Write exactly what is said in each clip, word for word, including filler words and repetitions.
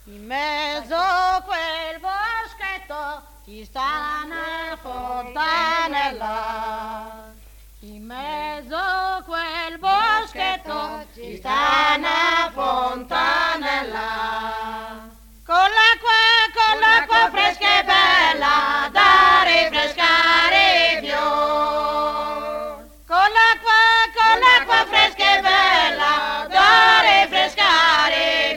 In mezzo a quel boschetto ci sta una fontanella. In mezzo a quel boschetto ci sta una fontanella. Con l'acqua, con l'acqua fresca e bella da rinfrescare i fiori. Con l'acqua, con l'acqua fresca e bella da rinfrescare i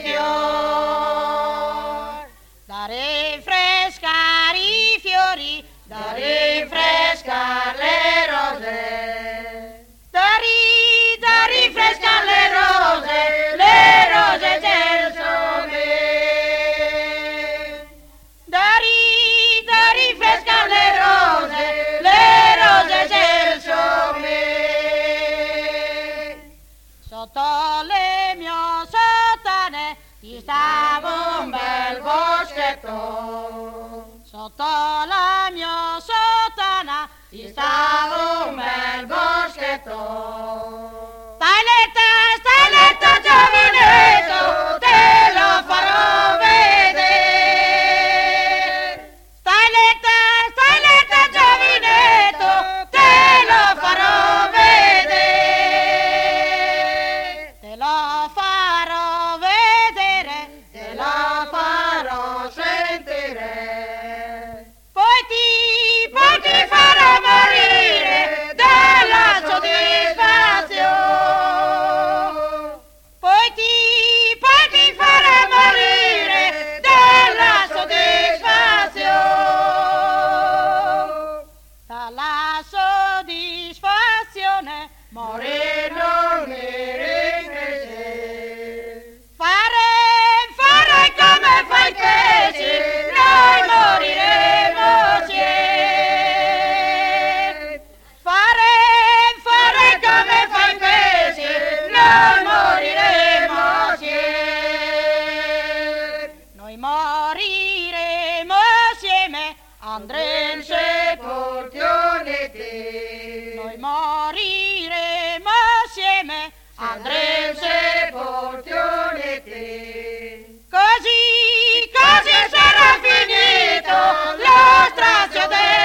fiori. Da rinfrescare i fiori, da rinfrescare le rose. Da, ri, da rinfrescare le rose, le rose del sole. Da, ri, da rinfrescare le rose, le rose del sole. Sotto le mie sotane ci stava un bel boschetto. Sotto la mia sotana ci stava un bel boschetto. Stai letta, stai letta giovinetto, te lo farò vedere. Stai letta, stai letta giovinetto, te lo farò vedere. Te lo farò vedere, te lo farò sentire. Poi ti, poi ti farò morire dalla soddisfazione. Poi ti, poi ti farò morire dalla soddisfazione. Dalla soddisfazione morire non mi riprese. Fare, fare come fai te, noi moriremo assieme. Fare, fare come fai te, noi moriremo assieme. Noi moriremo assieme, andremo in sepolture te. Noi moriremo assieme, andremo in sepolture te. Così, così sarà finito lo strazio del